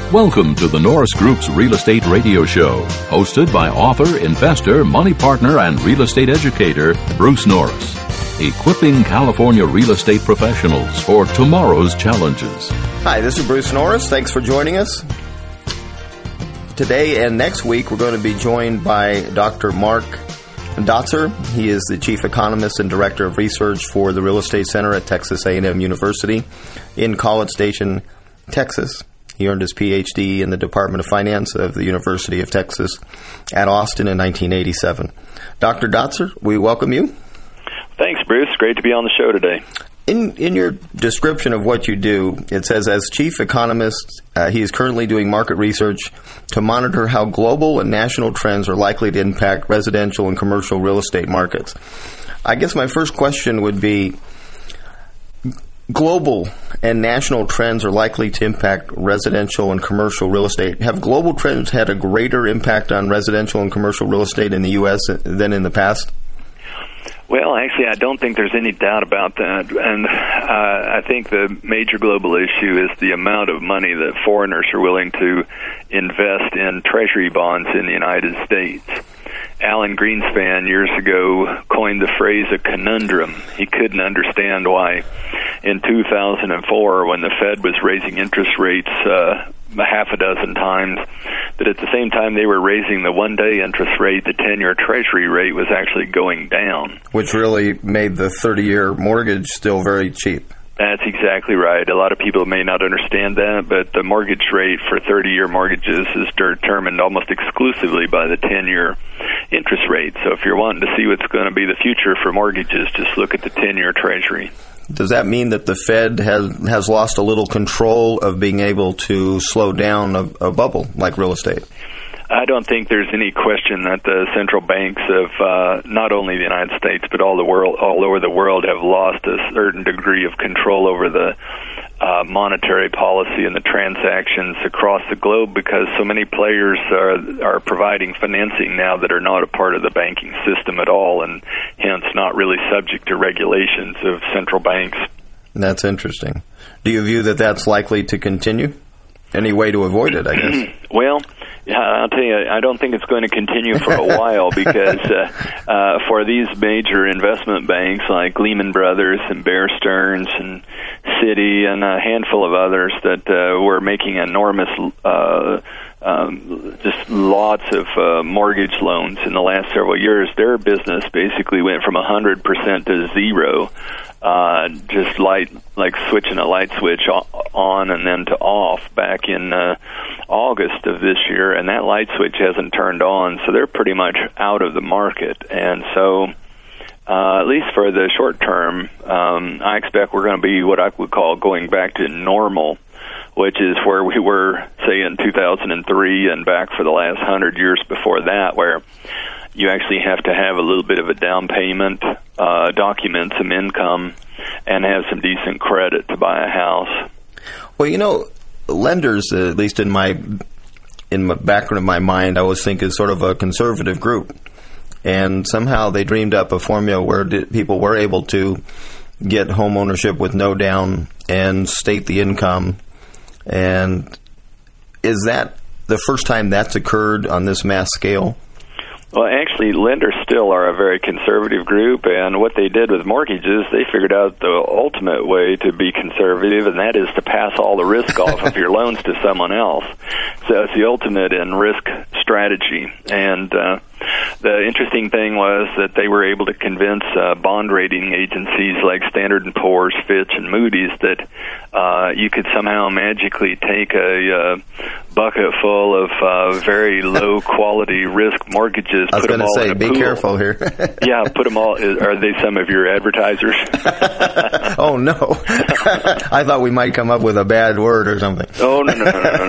Welcome to the Norris Group's Real Estate Radio Show, hosted by author, investor, money partner, and real estate educator, Bruce Norris, equipping California real estate professionals for tomorrow's challenges. Hi, this is Bruce Norris. Thanks for joining us. Today and next week, we're going to be joined by Dr. Mark Dotzer. He is the Chief Economist and Director of Research for the Real Estate Center at Texas A&M University in College Station, Texas. He earned his Ph.D. in the Department of Finance of the University of Texas at Austin in 1987. Dr. Dotzer, we welcome you. Thanks, Bruce. Great to be on the show today. In your description of what you do, it says, as Chief Economist, he is currently doing market research to monitor how global and national trends are likely to impact residential and commercial real estate markets. I guess my first question would be, global and national trends are likely to impact residential and commercial real estate. Have global trends had a greater impact on residential and commercial real estate in the U.S. than in the past? Well, actually, I don't think there's any doubt about that. And I think the major global issue is the amount of money that foreigners are willing to invest in treasury bonds in the United States. Alan Greenspan years ago coined the phrase a conundrum. He couldn't understand why in 2004, when the Fed was raising interest rates half a dozen times, that at the same time they were raising the one-day interest rate, the 10-year Treasury rate was actually going down. Which really made the 30-year mortgage still very cheap. That's exactly right. A lot of people may not understand that, but the mortgage rate for 30-year mortgages is determined almost exclusively by the 10-year interest rate. So if you're wanting to see what's going to be the future for mortgages, just look at the 10-year Treasury. Does that mean that the Fed has lost a little control of being able to slow down a bubble like real estate? I don't think there's any question that the central banks of not only the United States but all over the world have lost a certain degree of control over the monetary policy and the transactions across the globe, because so many players are providing financing now that are not a part of the banking system at all, and hence not really subject to regulations of central banks. That's interesting. Do you view that that's likely to continue? Any way to avoid it, I guess? Well, yeah, I'll tell you, I don't think it's going to continue for a while, because for these major investment banks like Lehman Brothers and Bear Stearns and Citi and a handful of others that were making enormous, just lots of mortgage loans in the last several years, their business basically went from 100% to zero. Just like switching a light switch on and then to off back in August of this year, and that light switch hasn't turned on, so they're pretty much out of the market. And so, at least for the short term, I expect we're going to be what I would call going back to normal, which is where we were, say, in 2003 and back for the last 100 years before that, where you actually have to have a little bit of a down payment, document some income, and have some decent credit to buy a house. Well, you know, lenders, at least in my background of my mind, I always think is sort of a conservative group. And somehow they dreamed up a formula where people were able to get home ownership with no down and state the income. And is that the first time that's occurred on this mass scale? Well, actually, lenders still are a very conservative group, and what they did with mortgages, they figured out the ultimate way to be conservative, and that is to pass all the risk off of your loans to someone else. So it's the ultimate in risk strategy. And the interesting thing was that they were able to convince bond rating agencies like Standard & Poor's, Fitch, and Moody's that you could somehow magically take a bucket full of very low-quality risk mortgages. I was going to say, be careful here. Yeah, put them all. Are they some of your advertisers? Oh, no. I thought we might come up with a bad word or something. Oh, no.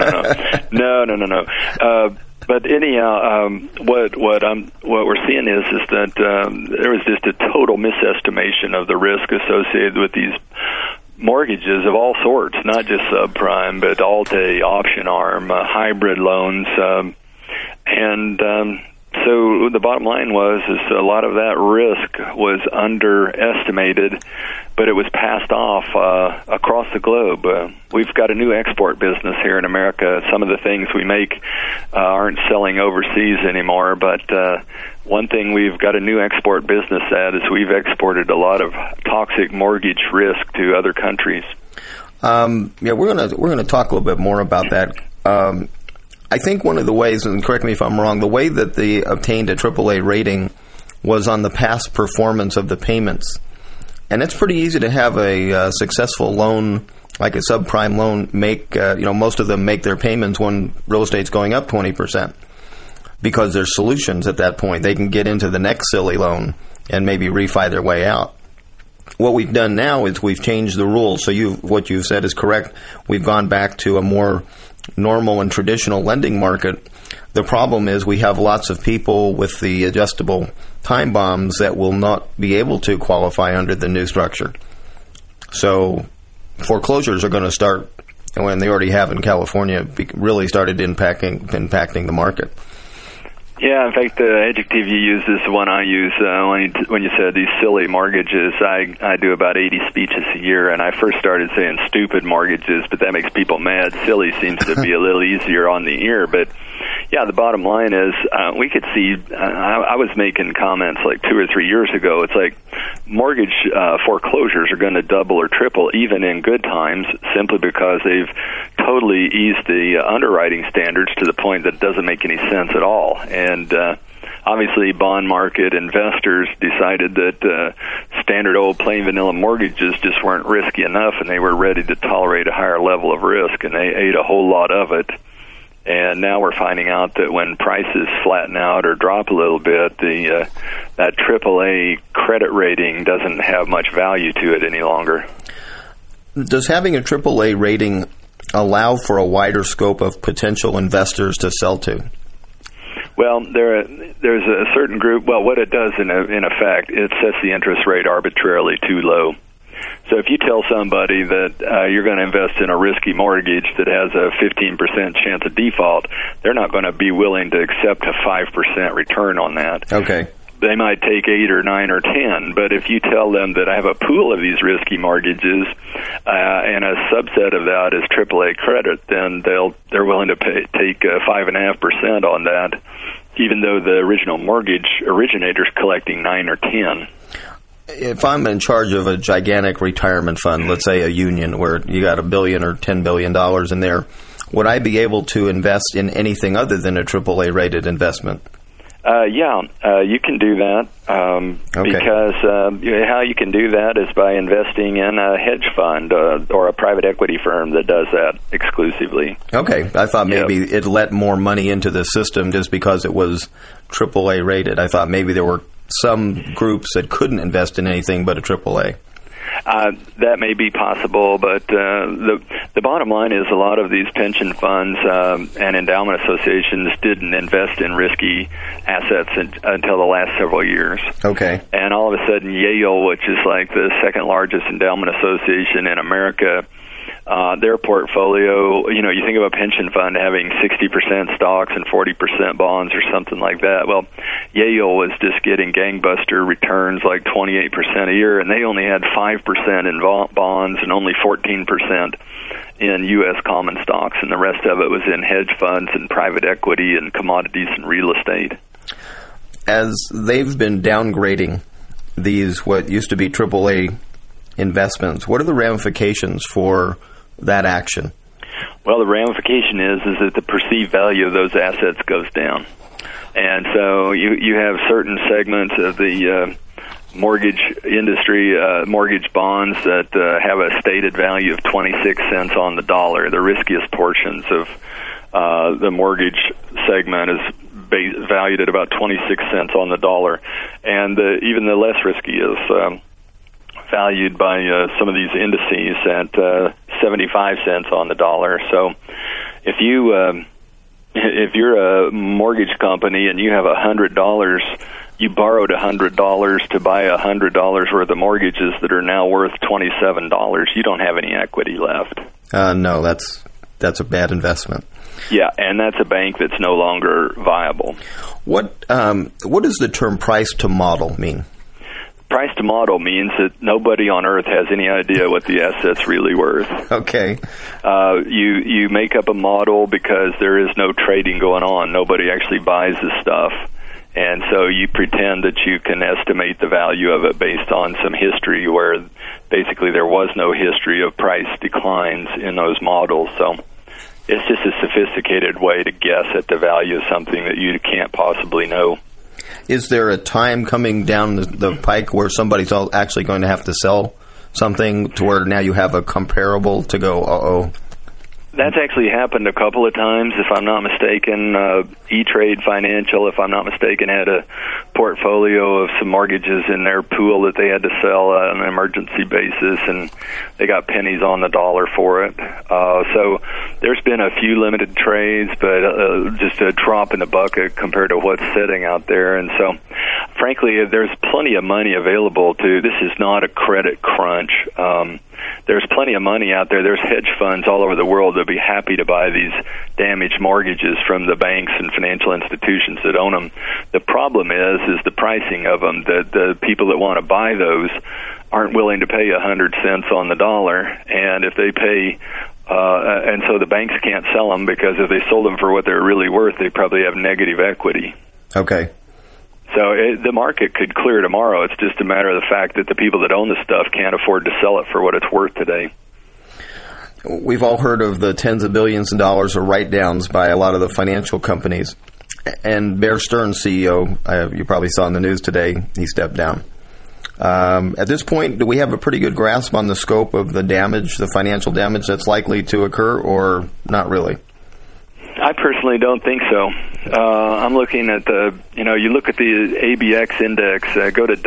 But anyhow, what we're seeing is that there was just a total misestimation of the risk associated with these mortgages of all sorts, not just subprime, but Alt-A, option arm, hybrid loans, and So the bottom line is a lot of that risk was underestimated, but it was passed off across the globe. We've got a new export business here in America. Some of the things we make aren't selling overseas anymore, but one thing we've got a new export business at is we've exported a lot of toxic mortgage risk to other countries. We're gonna talk a little bit more about that. I think one of the ways, and correct me if I'm wrong, the way that they obtained a AAA rating was on the past performance of the payments. And it's pretty easy to have a successful loan, like a subprime loan, most of them make their payments when real estate's going up 20%. Because there's solutions at that point. They can get into the next silly loan and maybe refi their way out. What we've done now is we've changed the rules. So what you've said is correct. We've gone back to a more normal and traditional lending market. The problem is we have lots of people with the adjustable time bombs that will not be able to qualify under the new structure. So foreclosures are going to start, and they already have in California, really started impacting the market. Yeah, in fact, the adjective you use is the one I use when you said these silly mortgages. I do about 80 speeches a year, and I first started saying stupid mortgages, but that makes people mad. Silly seems to be a little easier on the ear, but yeah, the bottom line is we could see, I was making comments like 2 or 3 years ago, it's like mortgage foreclosures are going to double or triple even in good times simply because they've totally eased the underwriting standards to the point that it doesn't make any sense at all. And obviously bond market investors decided that standard old plain vanilla mortgages just weren't risky enough, and they were ready to tolerate a higher level of risk, and they ate a whole lot of it. And now we're finding out that when prices flatten out or drop a little bit, that AAA credit rating doesn't have much value to it any longer. Does having a AAA rating allow for a wider scope of potential investors to sell to? Well, there's a certain group. Well, what it does in effect, it sets the interest rate arbitrarily too low. So if you tell somebody that you're going to invest in a risky mortgage that has a 15% chance of default, they're not going to be willing to accept a 5% return on that. Okay. They might take 8 or 9 or 10, but if you tell them that I have a pool of these risky mortgages and a subset of that is AAA credit, then they're willing to take 5.5% on that, even though the original mortgage originator's collecting 9 or 10. If I'm in charge of a gigantic retirement fund, let's say a union where you got $1 billion or $10 billion in there, would I be able to invest in anything other than a AAA rated investment? You can do that because how you can do that is by investing in a hedge fund or a private equity firm that does that exclusively. Okay. I thought maybe it let more money into the system just because it was AAA rated. I thought maybe there were some groups that couldn't invest in anything but a AAA. That may be possible, but the bottom line is a lot of these pension funds and endowment associations didn't invest in risky assets until the last several years. Okay. And all of a sudden, Yale, which is like the second largest endowment association in America, their portfolio, you think of a pension fund having 60% stocks and 40% bonds or something like that. Well, Yale was just getting gangbuster returns like 28% a year, and they only had 5% in bonds and only 14% in U.S. common stocks, and the rest of it was in hedge funds and private equity and commodities and real estate. As they've been downgrading these, what used to be AAA investments, what are the ramifications for that action? Well, the ramification is that the perceived value of those assets goes down. And so you have certain segments of the mortgage industry, mortgage bonds that have a stated value of 26 cents on the dollar. The riskiest portions of the mortgage segment is valued at about 26 cents on the dollar. And even the less risky is valued by some of these indices at 75 cents on the dollar. So if you're a mortgage company and you have $100, you borrowed $100 to buy $100 worth of mortgages that are now worth $27, you don't have any equity left. No, that's that's a bad investment. Yeah, and that's a bank that's no longer viable. What does the term price to model mean? Price to model means that nobody on earth has any idea what the asset's really worth. Okay. You make up a model because there is no trading going on. Nobody actually buys the stuff. And so you pretend that you can estimate the value of it based on some history where basically there was no history of price declines in those models. So it's just a sophisticated way to guess at the value of something that you can't possibly know. Is there a time coming down the pike where somebody's actually going to have to sell something to where now you have a comparable to go, uh-oh? That's actually happened a couple of times, if I'm not mistaken. E-Trade Financial, if I'm not mistaken, had a portfolio of some mortgages in their pool that they had to sell on an emergency basis, and they got pennies on the dollar for it. So there's been a few limited trades, but just a drop in the bucket compared to what's sitting out there. And so, frankly, there's plenty of money available to. This is not a credit crunch. There's plenty of money out there. There's hedge funds all over the world that would be happy to buy these damaged mortgages from the banks and financial institutions that own them. The problem is the pricing of them. The people that want to buy those aren't willing to pay 100 cents on the dollar, and if they pay, and so the banks can't sell them because if they sold them for what they're really worth, they probably have negative equity. Okay. So the market could clear tomorrow. It's just a matter of the fact that the people that own the stuff can't afford to sell it for what it's worth today. We've all heard of the tens of billions of dollars of write-downs by a lot of the financial companies. And Bear Stearns, CEO, you probably saw in the news today, he stepped down. At this point, do we have a pretty good grasp on the scope of the damage, the financial damage that's likely to occur, or not really? I personally don't think so. I'm looking at you look at the ABX index, go to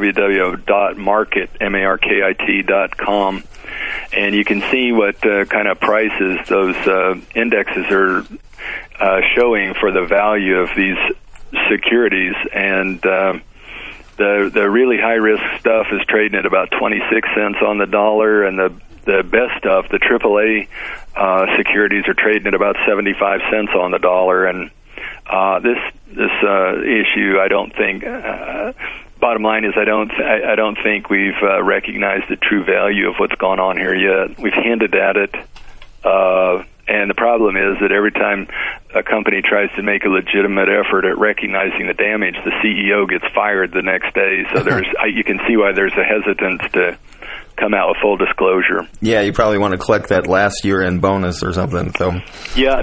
www.markit.com, and you can see what kind of prices those indexes are showing for the value of these securities. And the really high-risk stuff is trading at about 26 cents on the dollar, and the best stuff, the AAA securities, are trading at about 75 cents on the dollar. And this issue, I don't think. Bottom line is, I don't think we've recognized the true value of what's gone on here yet. We've hinted at it, and the problem is that every time a company tries to make a legitimate effort at recognizing the damage, the CEO gets fired the next day. So you can see why there's a hesitance to come out with full disclosure. Yeah, you probably want to collect that last year-end bonus or something. So, yeah,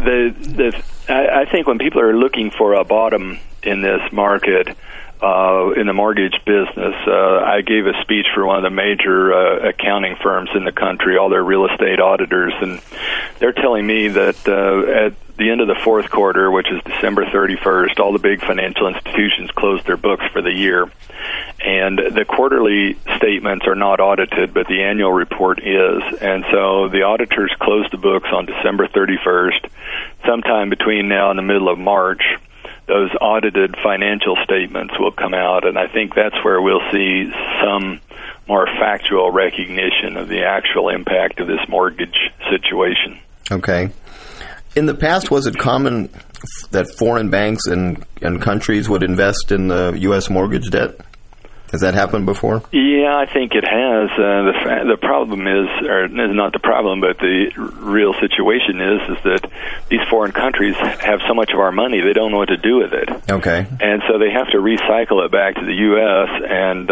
I think when people are looking for a bottom in this market, in the mortgage business, I gave a speech for one of the major accounting firms in the country, all their real estate auditors, and they're telling me that at the end of the fourth quarter, which is December 31st, all the big financial institutions closed their books for the year. And the quarterly statements are not audited, but the annual report is. And so the auditors closed the books on December 31st. Sometime between now and the middle of March, those audited financial statements will come out, and I think that's where we'll see some more factual recognition of the actual impact of this mortgage situation. Okay. In the past, was it common that foreign banks and countries would invest in the U.S. mortgage debt? Has that happened before? Yeah, I think it has. The problem is not the problem, but the real situation is that these foreign countries have so much of our money, they don't know what to do with it. Okay. And so they have to recycle it back to the U.S., and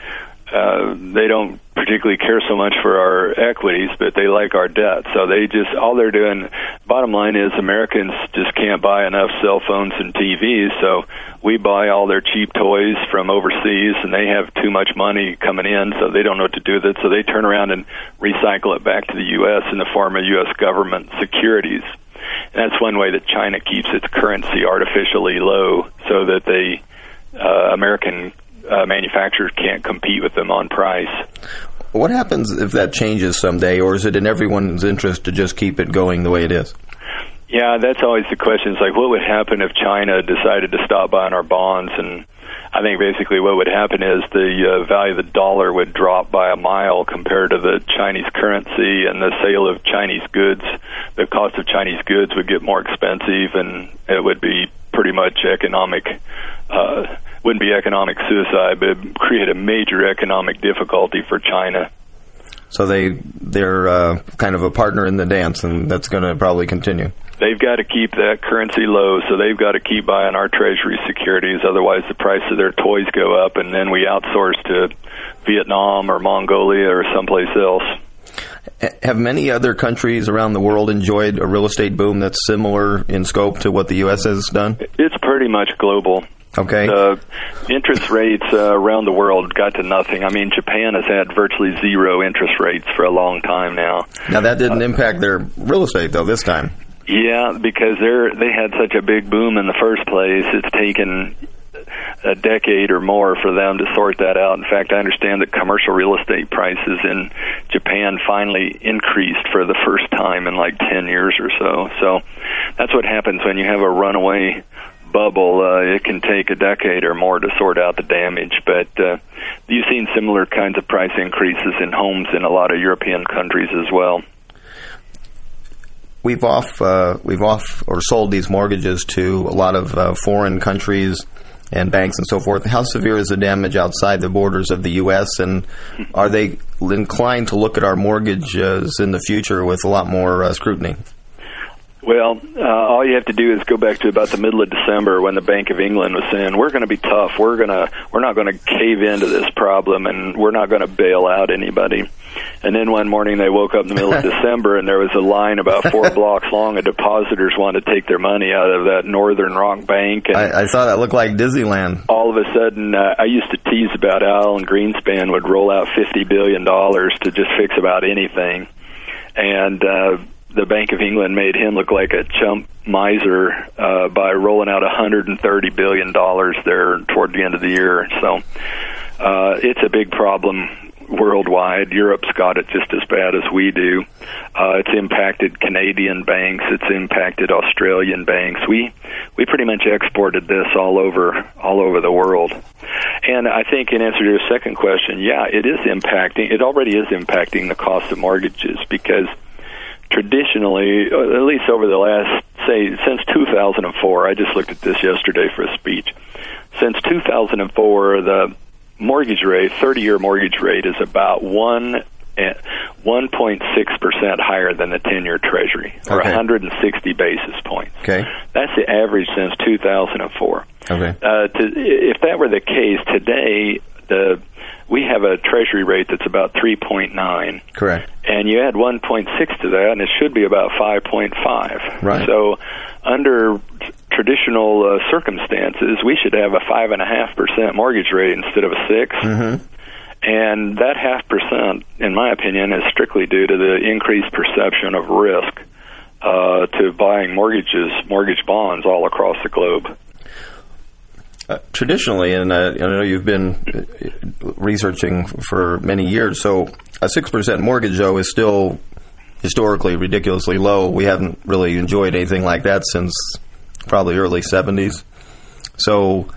they don't particularly care so much for our equities, but they like our debt. So all they're doing, bottom line is Americans just can't buy enough cell phones and TVs, so we buy all their cheap toys from overseas, and they have too much money coming in, so they don't know what to do with it, so they turn around and recycle it back to the U.S. in the form of U.S. government securities. And that's one way that China keeps its currency artificially low, so that American manufacturers can't compete with them on price. What happens if that changes someday, or is it in everyone's interest to just keep it going the way it is? Yeah, that's always the question. It's like, what would happen if China decided to stop buying our bonds? And I think basically what would happen is the value of the dollar would drop by a mile compared to the Chinese currency, and the sale of Chinese goods, the cost of Chinese goods would get more expensive, and it would be pretty much wouldn't be economic suicide, but it'd create a major economic difficulty for China. So they're kind of a partner in the dance, and that's going to probably continue. They've got to keep that currency low, so they've got to keep buying our Treasury securities. Otherwise, the price of their toys go up, and then we outsource to Vietnam or Mongolia or someplace else. Have many other countries around the world enjoyed a real estate boom that's similar in scope to what the U.S. has done? It's pretty much global. Okay. Interest rates around the world got to nothing. I mean, Japan has had virtually zero interest rates for a long time now. Now, that didn't impact their real estate, though, this time. Yeah, because they had such a big boom in the first place. It's taken a decade or more for them to sort that out. In fact, I understand that commercial real estate prices in Japan finally increased for the first time in like 10 years or so. So that's what happens when you have a runaway bubble. It can take a decade or more to sort out the damage. But you've seen similar kinds of price increases in homes in a lot of European countries as well. We've sold these mortgages to a lot of foreign countries and banks and so forth. How severe is the damage outside the borders of the U.S., and are they inclined to look at our mortgages in the future with a lot more scrutiny? Well, all you have to do is go back to about the middle of December when the Bank of England was saying, we're going to be tough, we're not going to cave into this problem, and we're not going to bail out anybody. And then one morning they woke up in the middle of December and there was a line about 4 blocks long of depositors wanted to take their money out of that Northern Rock Bank. And I saw that looked like Disneyland. All of a sudden, I used to tease about Alan Greenspan would roll out $50 billion to just fix about anything. And the Bank of England made him look like a chump miser by rolling out $130 billion there toward the end of the year. So it's a big problem worldwide. Europe's got it just as bad as we do. It's impacted Canadian banks. It's impacted Australian banks. We pretty much exported this all over the world. And I think in answer to your second question, yeah, it is impacting. It already is impacting the cost of mortgages because traditionally, at least over the last, say, since 2004, I just looked at this yesterday for a speech. Since 2004, the mortgage rate, 30-year mortgage rate, is about 1.6% higher than the 10-year Treasury, or 160 basis points. Okay. That's the average since 2004. Okay. If that were the case today, we have a Treasury rate that's about 3.9. Correct. And you add 1.6 to that, and it should be about 5.5. Right. So under traditional circumstances, we should have a 5.5% mortgage rate instead of a 6. Mm-hmm. And that 0.5%, in my opinion, is strictly due to the increased perception of risk to buying mortgage bonds all across the globe. Traditionally, and I know you've been researching for many years, so a 6% mortgage, though, is still historically ridiculously low. We haven't really enjoyed anything like that since probably early 70s. So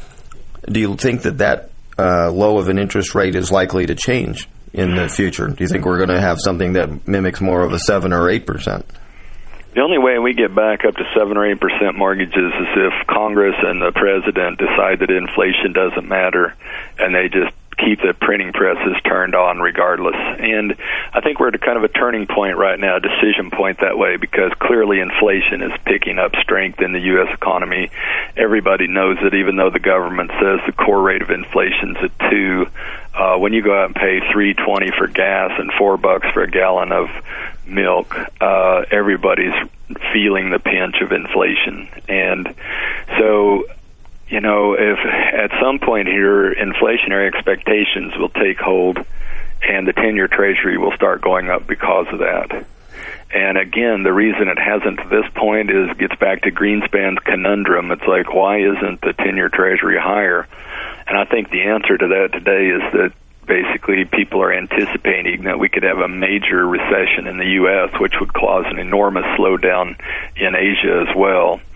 do you think that low of an interest rate is likely to change in the future? Do you think we're going to have something that mimics more of a 7 or 8%? The only way we get back up to 7 or 8% mortgages is if Congress and the President decide that inflation doesn't matter and they just keep the printing presses turned on regardless. And I think we're at a kind of a turning point right now, a decision point that way, because clearly inflation is picking up strength in the U.S. economy. Everybody knows it, even though the government says the core rate of inflation's at 2. When you go out and pay $3.20 for gas and $4 for a gallon of milk, everybody's feeling the pinch of inflation. And so, you know, if at some point here inflationary expectations will take hold and the 10-year Treasury will start going up because of that. And again, the reason it hasn't to this point gets back to Greenspan's conundrum. It's like, why isn't the 10-year Treasury higher? And I think the answer to that today is that basically people are anticipating that we could have a major recession in the U.S., which would cause an enormous slowdown in Asia as well.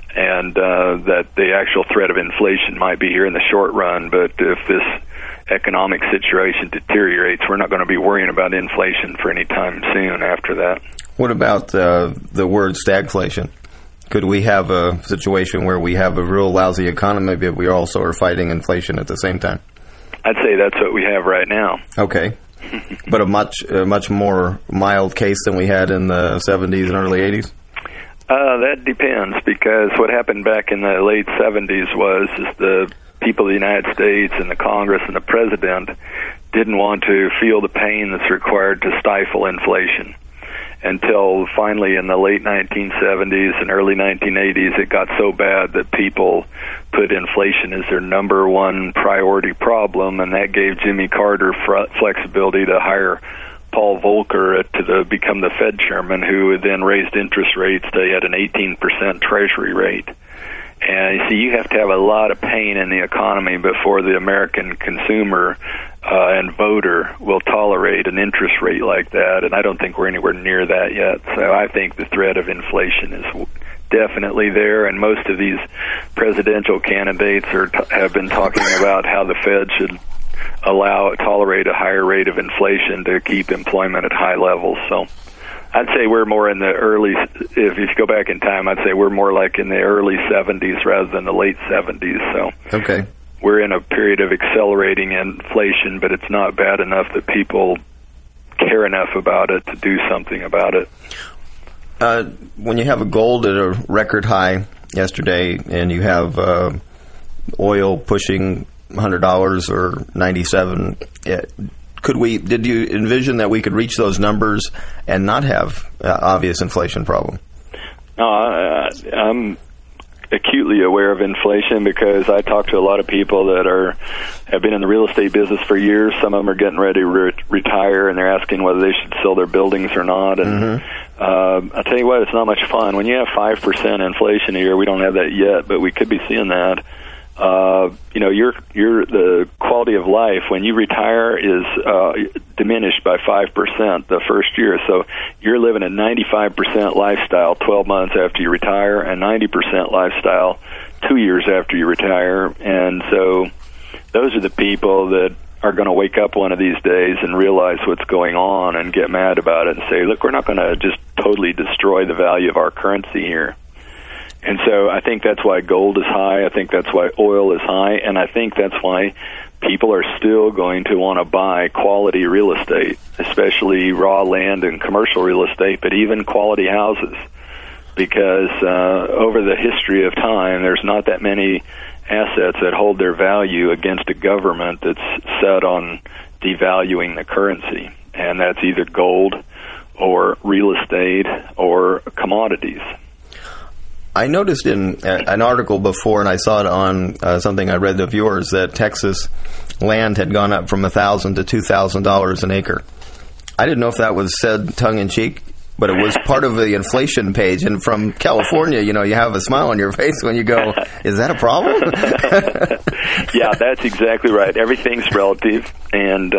and that the actual threat of inflation might be here in the short run, but if this economic situation deteriorates, we're not going to be worrying about inflation for any time soon after that. What about the word stagflation? Could we have a situation where we have a real lousy economy, but we also are fighting inflation at the same time? I'd say that's what we have right now. Okay. But a much more mild case than we had in the 70s and early 80s? That depends, because what happened back in the late 70s was the people of the United States and the Congress and the President didn't want to feel the pain that's required to stifle inflation. Until finally in the late 1970s and early 1980s, it got so bad that people put inflation as their number one priority problem, and that gave Jimmy Carter flexibility to hire Paul Volcker to become the Fed chairman, who then raised interest rates. They had an 18% Treasury rate. And you see, you have to have a lot of pain in the economy before the American consumer and voter will tolerate an interest rate like that, and I don't think we're anywhere near that yet. So I think the threat of inflation is definitely there, and most of these presidential candidates have been talking about how the Fed should tolerate a higher rate of inflation to keep employment at high levels. So I'd say we're more in the early, if you go back in time, I'd say we're more like in the early 70s rather than the late 70s. So okay. We're in a period of accelerating inflation, but it's not bad enough that people care enough about it to do something about it. When you have a gold at a record high yesterday and you have oil pushing $100 or 97, did you envision that we could reach those numbers and not have obvious inflation problem? No, I'm acutely aware of inflation because I talk to a lot of people that have been in the real estate business for years. Some of them are getting ready to retire, and they're asking whether they should sell their buildings or not. And I'll tell you what, it's not much fun. When you have 5% inflation a year, we don't have that yet, but we could be seeing that. The quality of life when you retire is diminished by 5% the first year. So you're living a 95% lifestyle 12 months after you retire, and 90% lifestyle 2 years after you retire. And so those are the people that are going to wake up one of these days and realize what's going on and get mad about it and say, look, we're not going to just totally destroy the value of our currency here. And so I think that's why gold is high. I think that's why oil is high. And I think that's why people are still going to want to buy quality real estate, especially raw land and commercial real estate, but even quality houses. Because over the history of time, there's not that many assets that hold their value against a government that's set on devaluing the currency. And that's either gold or real estate or commodities. I noticed in an article before, and I saw it on something I read of yours, that Texas land had gone up from $1,000 to $2,000 an acre. I didn't know if that was said tongue-in-cheek, but it was part of the inflation page. And from California, you have a smile on your face when you go, is that a problem? Yeah, that's exactly right. Everything's relative, and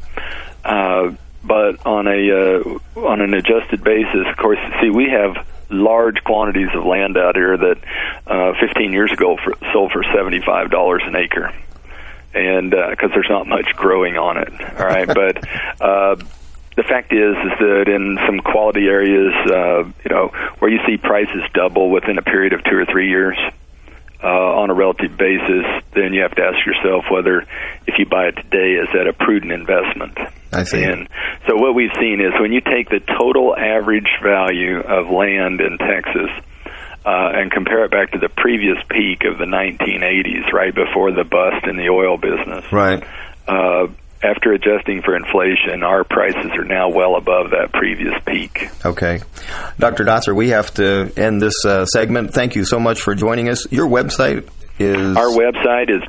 but on an adjusted basis, of course, see, we have large quantities of land out here that 15 years ago sold for $75 an acre, and because there's not much growing on it. All right, but the fact is that in some quality areas, where you see prices double within a period of 2 or 3 years on a relative basis, then you have to ask yourself whether, if you buy it today, is that a prudent investment? I see. And so what we've seen is when you take the total average value of land in Texas and compare it back to the previous peak of the 1980s, right before the bust in the oil business. Right. After adjusting for inflation, our prices are now well above that previous peak. Okay. Dr. Dotzer, we have to end this segment. Thank you so much for joining us. Your website is? Our website is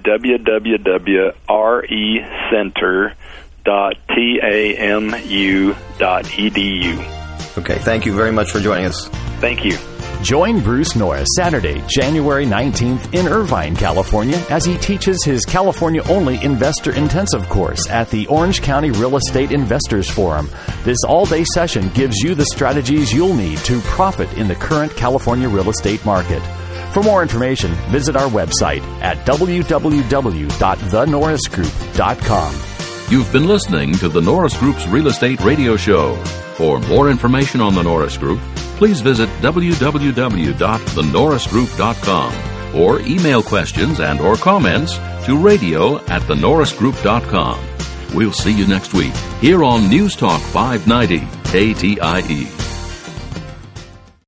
www.recenter.tamu.edu. Okay. Thank you very much for joining us. Thank you. Join Bruce Norris Saturday, January 19th in Irvine, California, as he teaches his California-only Investor Intensive course at the Orange County Real Estate Investors Forum. This all-day session gives you the strategies you'll need to profit in the current California real estate market. For more information, visit our website at www.thenorrisgroup.com. You've been listening to the Norris Group's Real Estate Radio Show. For more information on the Norris Group, please visit www.thenorrisgroup.com or email questions and or comments to radio@thenorrisgroup.com. We'll see you next week here on News Talk 590 KTIE.